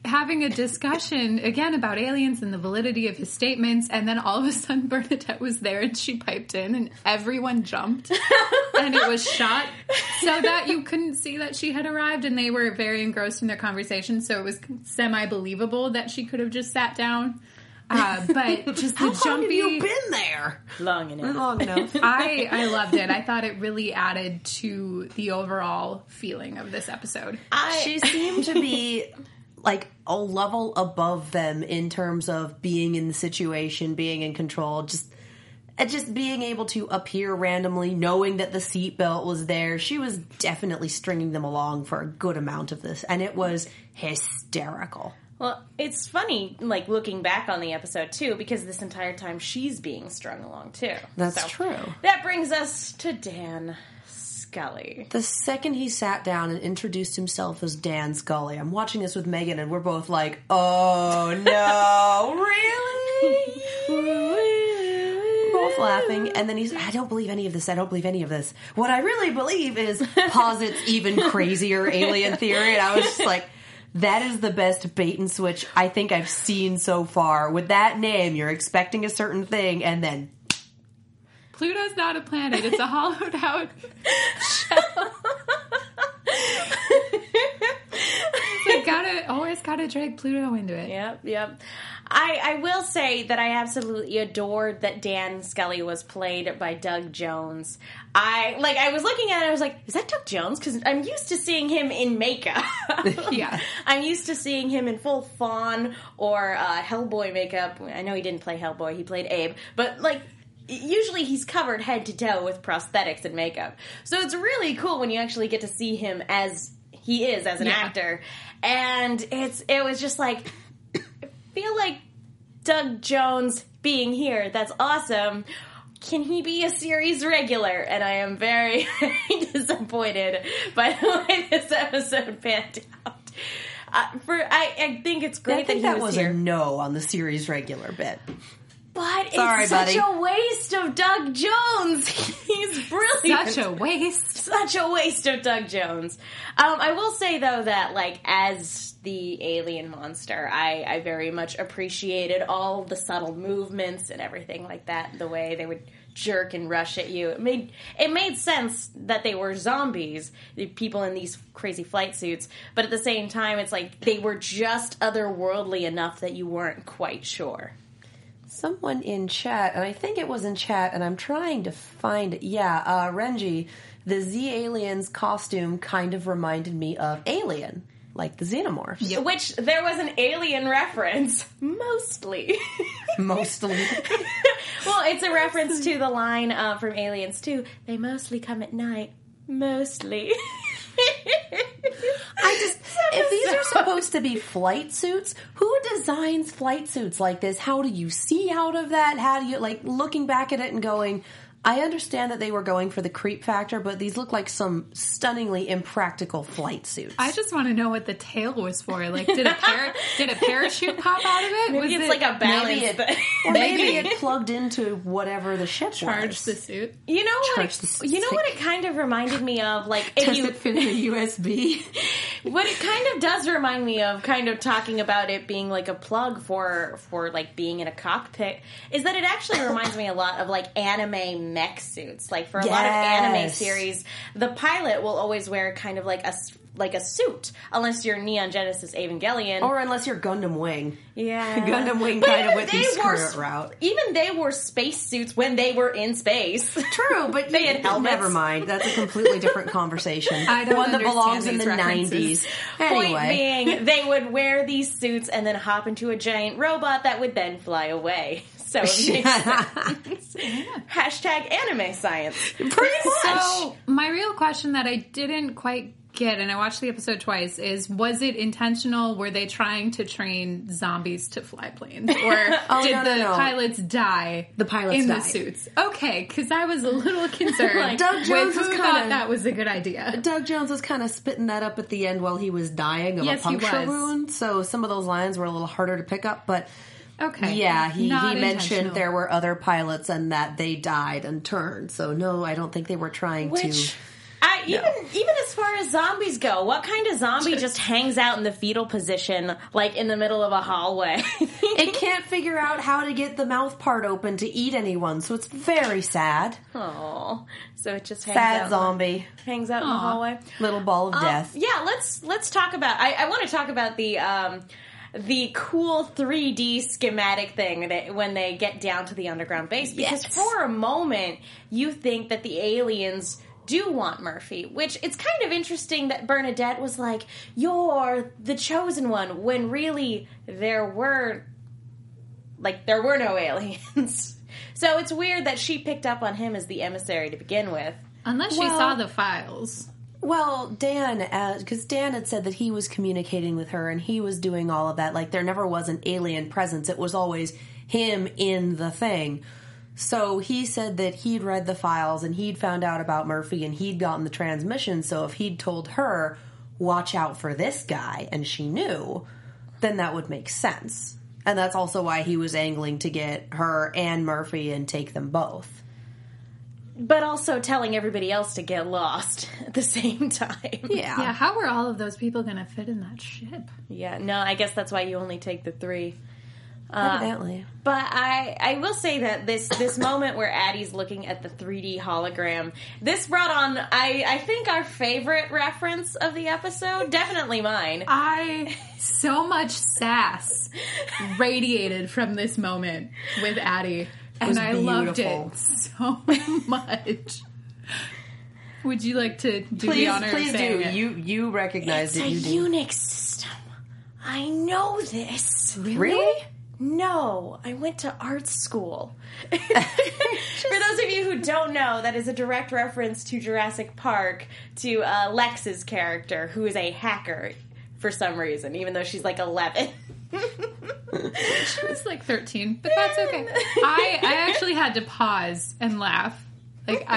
having a discussion again about aliens and the validity of his statements, and then all of a sudden Bernadette was there and she piped in and everyone jumped and it was shot so that you couldn't see that she had arrived, and they were very engrossed in their conversation, so it was semi-believable that she could have just sat down. But just the How long have jumpy... you been there? Long enough. Long enough. I loved it. I thought it really added to the overall feeling of this episode. She seemed to be like a level above them in terms of being in the situation, being in control, just being able to appear randomly, knowing that the seatbelt was there. She was definitely stringing them along for a good amount of this, and it was hysterical. Well, it's funny, like, looking back on the episode, too, because this entire time she's being strung along, too. That's true. That brings us to Dan Scully. The second he sat down and introduced himself as Dan Scully, I'm watching this with Megan, and we're both like, oh, no, really? We're both laughing, and then he's, I don't believe any of this, I don't believe any of this. What I really believe is posits even crazier alien theory, and I was just like, that is the best bait and switch I think I've seen so far. With that name, you're expecting a certain thing, and then... Pluto's not a planet. It's a hollowed out shell. Always gotta drag Pluto into it. Yep. I will say that I absolutely adored that Dan Scully was played by Doug Jones. I was looking at it, I was like, is that Doug Jones? Because I'm used to seeing him in makeup. Yeah. I'm used to seeing him in full fawn or Hellboy makeup. I know he didn't play Hellboy, he played Abe. But, like, usually he's covered head to toe with prosthetics and makeup. So it's really cool when you actually get to see him as he is as an actor. And it was just like, I feel like Doug Jones being here, that's awesome. Can he be a series regular? And I am very, very disappointed by the way this episode panned out. I think it's great that he was here. A no on the series regular bit. But Sorry, it's such buddy. a waste of Doug Jones. He's brilliant. Such a waste. Such a waste of Doug Jones. I will say, though, that, like, as the alien monster, I very much appreciated all the subtle movements and everything like that, the way they would jerk and rush at you. It made sense that they were zombies, the people in these crazy flight suits, but at the same time, it's like they were just otherworldly enough that you weren't quite sure. Someone in chat, and I think it was in chat, and I'm trying to find it. Yeah, Renji, the Z-Alien's costume kind of reminded me of Alien, like the Xenomorphs. Yep. Which, there was an Alien reference, mostly. Mostly. Well, it's a reference to the line from Aliens 2, they mostly come at night. Mostly. If these are supposed to be flight suits, who designs flight suits like this? How do you see out of that? How do you, like, looking back at it and going, I understand that they were going for the creep factor, but these look like some stunningly impractical flight suits. I just want to know what the tail was for. Like, did a parachute pop out of it? Maybe it's like a balance. Maybe it plugged into whatever the ship Charge was. the suit. You know what it kind of reminded me of? Like, if Does you it fit in a USB? What it kind of does remind me of, kind of talking about it being like a plug for like being in a cockpit, is that it actually reminds me a lot of like anime mech suits. Like for a lot of anime series, the pilot will always wear kind of like a suit, unless you're Neon Genesis Evangelion. Or unless you're Gundam Wing. Yeah. Gundam Wing But kind of even went the skirt route. Even they wore space suits when they were in space. True, but they had helmets. Never mind. That's a completely different conversation. I don't One that belongs understand in the these 90s. Point Anyway. being, they would wear these suits and then hop into a giant robot that would then fly away. So it makes sense. Hashtag anime science. Pretty much. So, my real question that I didn't quite get, and I watched the episode twice, is was it intentional? Were they trying to train zombies to fly planes? Or did the pilots die The pilots in died. the suits? Okay, because I was a little concerned Doug Jones with was who kinda- thought that was a good idea. Doug Jones was kind of spitting that up at the end while he was dying of Yes, a he puncture was. wound. So some of those lines were a little harder to pick up, but Okay. yeah, he Not mentioned intentional. there were other pilots and that they died and turned. So no, I don't think they were trying to. Even as far far as zombies go, what kind of zombie just hangs out in the fetal position, like in the middle of a hallway? It can't figure out how to get the mouth part open to eat anyone, so it's very sad. Oh, so it just hangs Sad out. zombie. Hangs out in the hallway. Little ball of death. Yeah, let's talk about. I want to talk about the cool 3D schematic thing that when they get down to the underground base, because for a moment you think that the aliens do want Murphy, which it's kind of interesting that Bernadette was like, "You're the chosen one," when really there were no aliens. So it's weird that she picked up on him as the emissary to begin with. Unless she saw the files. Well, Dan, because Dan had said that he was communicating with her and he was doing all of that. Like, there never was an alien presence. It was always him in the thing. So he said that he'd read the files and he'd found out about Murphy and he'd gotten the transmission. So if he'd told her, watch out for this guy, and she knew, then that would make sense. And that's also why he was angling to get her and Murphy and take them both. But also telling everybody else to get lost at the same time. Yeah, how are all of those people going to fit in that ship? Yeah, no, I guess that's why you only take the 3. Evidently. But I will say that this moment where Addie's looking at the 3D hologram, this brought on, I think, our favorite reference of the episode. Definitely mine. So much sass radiated from this moment with Addie. And I loved it so much. Would you like to do the honor of saying it? You recognize it. It's a Unix system. I know this. Really? No, I went to art school. For those of you who don't know, that is a direct reference to Jurassic Park, to Lex's character, who is a hacker for some reason, even though she's like 11. She was like 13, but that's okay. I actually had to pause and laugh. Like,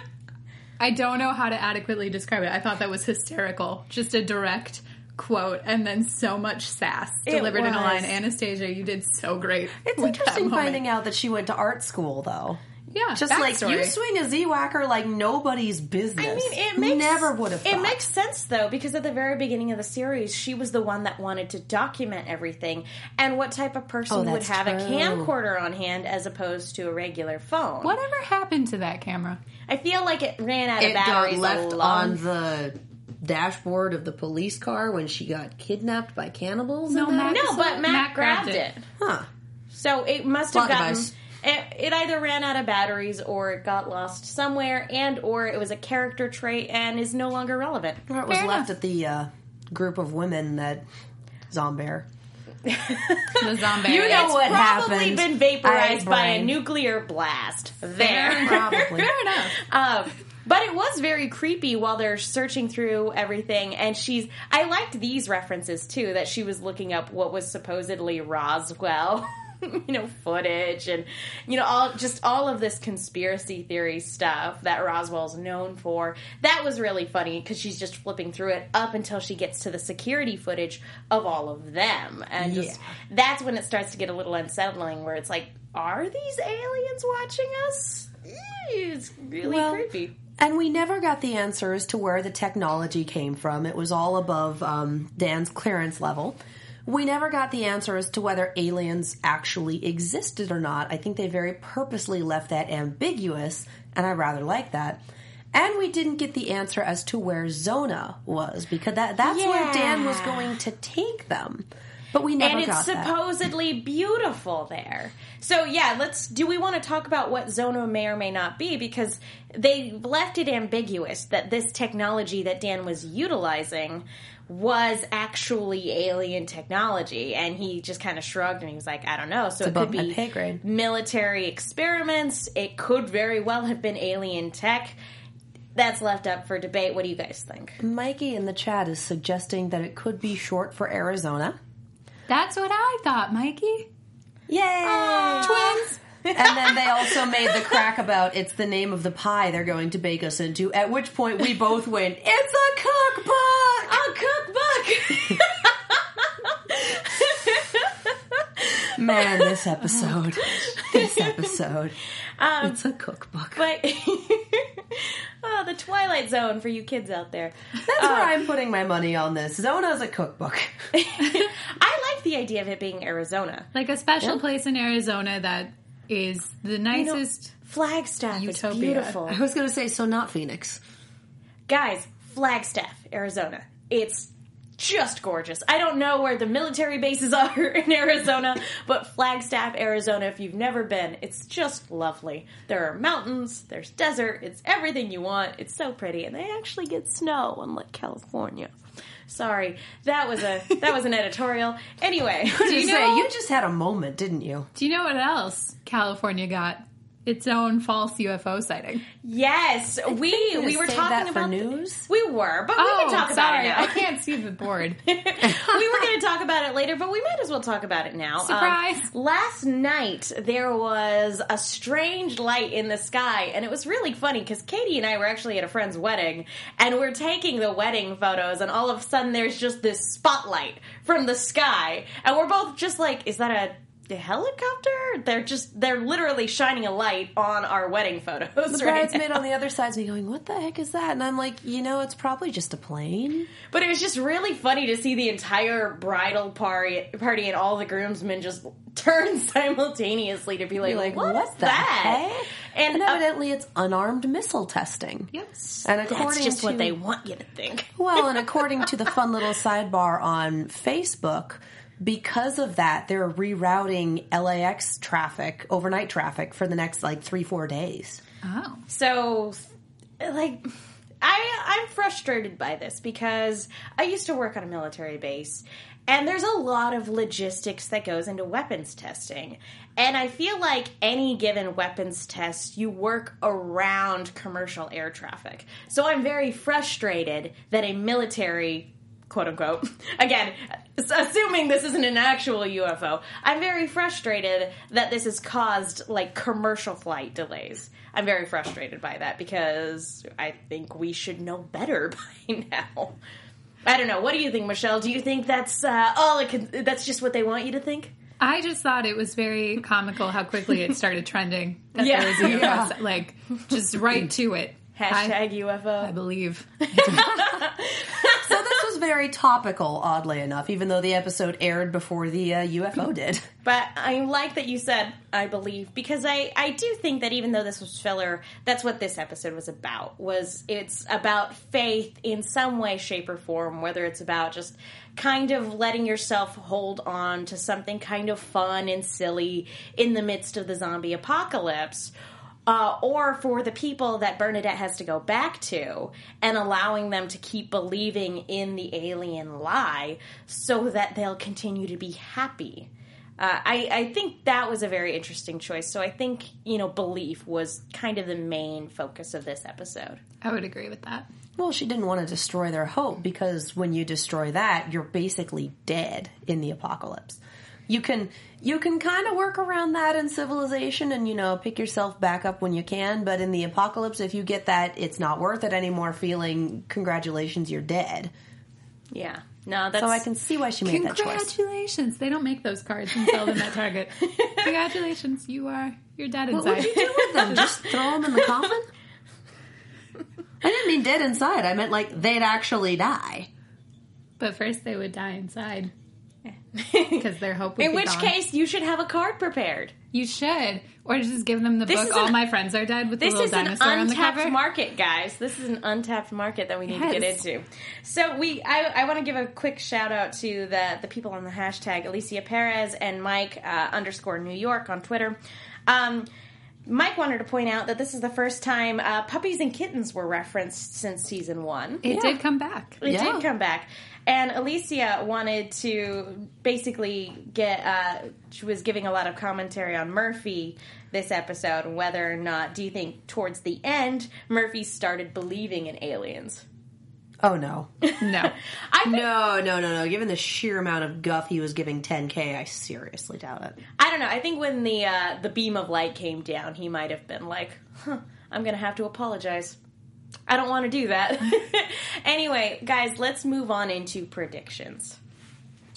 I don't know how to adequately describe it. I thought that was hysterical. Just a direct quote and then so much sass delivered in a line. Anastasia, you did so great. It's interesting finding out that she went to art school, though. Yeah, just like you swing a Z-Whacker like nobody's business. I mean, never would have thought. It makes sense though, because at the very beginning of the series, she was the one that wanted to document everything. And what type of person would have a camcorder on hand as opposed to a regular phone? Whatever happened to that camera? I feel like it ran out of batteries. It got left on the dashboard of the police car when she got kidnapped by cannibals. But Matt grabbed it. Huh? So it must have gotten. It either ran out of batteries or it got lost somewhere, or it was a character trait and is no longer relevant. Or it was left at the group of women that Zombear. The Zombear. You know what happened. It's probably been vaporized by a nuclear blast. There. Probably. Fair enough. But it was very creepy while they're searching through everything, and I liked these references too, that she was looking up what was supposedly Roswell footage and, all of this conspiracy theory stuff that Roswell's known for. That was really funny because she's just flipping through it up until she gets to the security footage of all of them. And that's when it starts to get a little unsettling, where it's like, are these aliens watching us? It's really creepy. And we never got the answer as to where the technology came from. It was all above Dan's clearance level. We never got the answer as to whether aliens actually existed or not. I think they very purposely left that ambiguous, and I rather like that. And we didn't get the answer as to where Zona was, because that's where Dan was going to take them. But we never got that. And it's supposedly beautiful there. So, do we want to talk about what Zona may or may not be? Because they left it ambiguous that this technology that Dan was utilizing was actually alien technology. And he just kind of shrugged and he was like, I don't know. So it could be military experiments. It could very well have been alien tech. That's left up for debate. What do you guys think? Mikey in the chat is suggesting that it could be short for Arizona. That's what I thought, Mikey. Yay! Twins! And then they also made the crack about it's the name of the pie they're going to bake us into, at which point we both went, it's a cookbook! A cookbook! Man, this episode. It's a cookbook. But Oh, the Twilight Zone for you kids out there. That's where I'm putting my money on this. Zona's a cookbook. I like the idea of it being Arizona. Like a special place in Arizona that is the nicest Flagstaff utopia. is beautiful. I was going to say, so not Phoenix. Guys, Flagstaff, Arizona. It's just gorgeous. I don't know where the military bases are in Arizona, but Flagstaff, Arizona, if you've never been, it's just lovely. There are mountains, there's desert, it's everything you want. It's so pretty, and they actually get snow, unlike California. Sorry, that was an editorial. Anyway, You just had a moment, didn't you? Do you know what else California got? Its own false UFO sighting. Yes, we were talking that for about news. We were, but we can talk about it now. I can't see the board. We were going to talk about it later, but we might as well talk about it now. Surprise! Last night, there was a strange light in the sky, and it was really funny because Katie and I were actually at a friend's wedding, and we're taking the wedding photos, and all of a sudden there's just this spotlight from the sky, and we're both just like, is that a helicopter? They're literally shining a light on our wedding photos. The bridesmaid on the other side's me going, what the heck is that? And I'm like, it's probably just a plane. But it was just really funny to see the entire bridal party and all the groomsmen just turn simultaneously to be like what's the that? heck? And evidently it's unarmed missile testing. Yes. And that's just what they want you to think. Well, and according to the fun little sidebar on Facebook, because of that, they're rerouting LAX traffic, overnight traffic, for the next, 3-4 days. Oh. So, I'm frustrated by this because I used to work on a military base, and there's a lot of logistics that goes into weapons testing. And I feel like any given weapons test, you work around commercial air traffic. So I'm very frustrated that a military, quote unquote, again, assuming this isn't an actual UFO, I'm very frustrated that this has caused, commercial flight delays. I'm very frustrated by that because I think we should know better by now. I don't know. What do you think, Michelle? Do you think that's that's just what they want you to think? I just thought it was very comical how quickly it started trending. That Yeah. there was UFO, just right to it. Hashtag UFO. I believe. So this was very topical, oddly enough, even though the episode aired before the UFO did. But I like that you said, I believe, because I do think that even though this was filler, that's what this episode was about. It's about faith in some way, shape, or form, whether it's about just kind of letting yourself hold on to something kind of fun and silly in the midst of the zombie apocalypse, or for the people that Bernadette has to go back to and allowing them to keep believing in the alien lie so that they'll continue to be happy. I think that was a very interesting choice. So I think, belief was kind of the main focus of this episode. I would agree with that. Well, she didn't want to destroy their hope, because when you destroy that, you're basically dead in the apocalypse. You can kind of work around that in civilization and, pick yourself back up when you can. But in the apocalypse, if you get that it's not worth it anymore feeling, congratulations, you're dead. Yeah. No, that's... So I can see why she made that choice. Congratulations. They don't make those cards and sell them at Target. Congratulations, you're dead inside. What would you do with them? Just throw them in the coffin? I didn't mean dead inside. I meant they'd actually die. But first they would die inside. Because their hope would In be which gone. case, you should have a card prepared. You should. Or just give them the This book, is All an- My Friends Are Dead, with the This little is an dinosaur on the untapped cover. market, guys. This is an untapped market that we need to get Yes. into. So I want to give a quick shout out to the people on the hashtag Alicia Perez and Mike _New York on Twitter. Mike wanted to point out that this is the first time puppies and kittens were referenced since season 1. It did come back. It did come back. And Alicia wanted to basically she was giving a lot of commentary on Murphy this episode, whether or not, do you think towards the end, Murphy started believing in aliens? Oh, no. No. I think, No. Given the sheer amount of guff he was giving 10K, I seriously doubt it. I don't know. I think when the beam of light came down, he might have been like, I'm going to have to apologize. I don't want to do that. Anyway, guys, let's move on into predictions.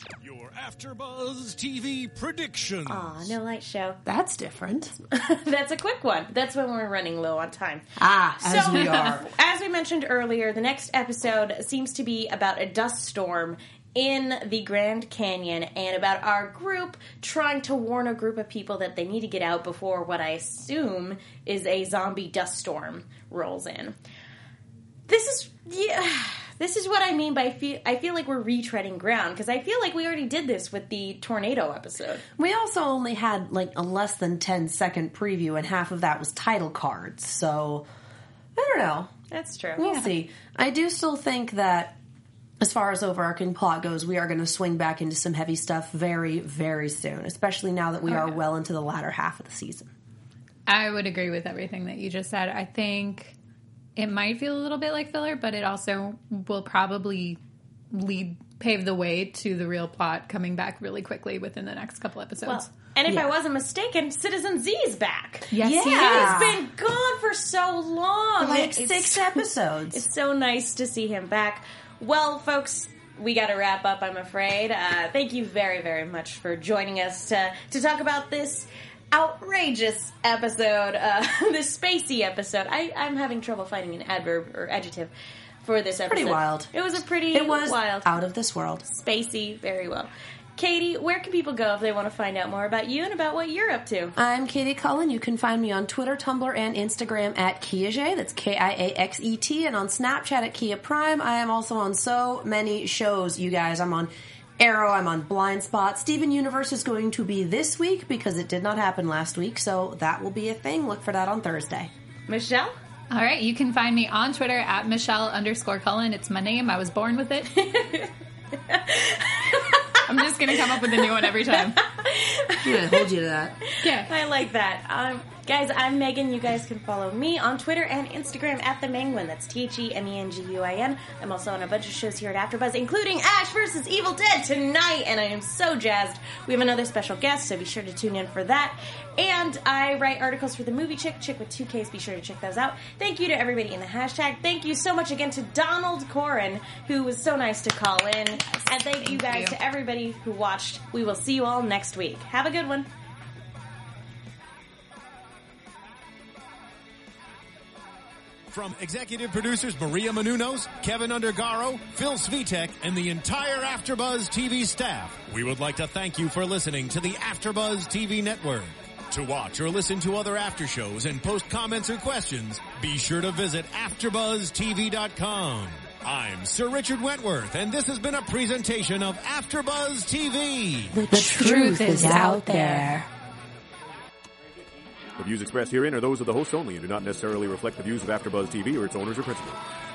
Your AfterBuzz TV predictions. Aw, no light show. That's different. That's a quick one. That's when we're running low on time. As we are. As we mentioned earlier, the next episode seems to be about a dust storm in the Grand Canyon and about our group trying to warn a group of people that they need to get out before what I assume is a zombie dust storm rolls in. This is what I mean by I feel like we're retreading ground, because I feel like we already did this with the tornado episode. We also only had like a less than 10-second preview, and half of that was title cards, so I don't know. That's true. We'll see. I do still think that as far as overarching plot goes, we are going to swing back into some heavy stuff very, very soon, especially now that we are well into the latter half of the season. I would agree with everything that you just said. I think it might feel a little bit like filler, but it also will probably pave the way to the real plot coming back really quickly within the next couple episodes. Well, and if I wasn't mistaken, Citizen Z is back. Yes, he is. He's been gone for so long. Like 6 episodes. It's so nice to see him back. Well, folks, we got to wrap up, I'm afraid. Thank you very, very much for joining us to talk about this outrageous episode, this spacey episode. I'm having trouble finding an adverb or adjective for this episode. Pretty wild. It was wild. Out of this world. Spacey, very well. Katie, where can people go if they want to find out more about you and about what you're up to? I'm Katie Cullen. You can find me on Twitter, Tumblr, and Instagram at Kiaxet. That's Kiaxet. And on Snapchat at Kia Prime. I am also on so many shows, you guys. I'm on Arrow. I'm on Blind Spot. Steven Universe is going to be this week because it did not happen last week. So that will be a thing. Look for that on Thursday. Michelle? All right. You can find me on Twitter at Michelle_Cullen. It's my name. I was born with it. I'm just going to come up with a new one every time. I'm going to hold you to that. Yeah. I like that. Guys, I'm Megan. You guys can follow me on Twitter and Instagram at The Menguin. That's TheMenguin. I'm also on a bunch of shows here at AfterBuzz, including Ash vs. Evil Dead tonight, and I am so jazzed. We have another special guest, so be sure to tune in for that. And I write articles for the Movie Chick with 2 Ks. Be sure to check those out. Thank you to everybody in the hashtag. Thank you so much again to Donald Corin, who was so nice to call in. And thank you guys to everybody who watched. We will see you all next week. Have a good one. From executive producers Maria Menounos, Kevin Undergaro, Phil Svitek, and the entire AfterBuzz TV staff, we would like to thank you for listening to the AfterBuzz TV network. To watch or listen to other after shows and post comments or questions, be sure to visit AfterBuzzTV.com. I'm Sir Richard Wentworth, and this has been a presentation of AfterBuzz TV. The truth is out there. The views expressed herein are those of the hosts only and do not necessarily reflect the views of AfterBuzz TV or its owners or principals.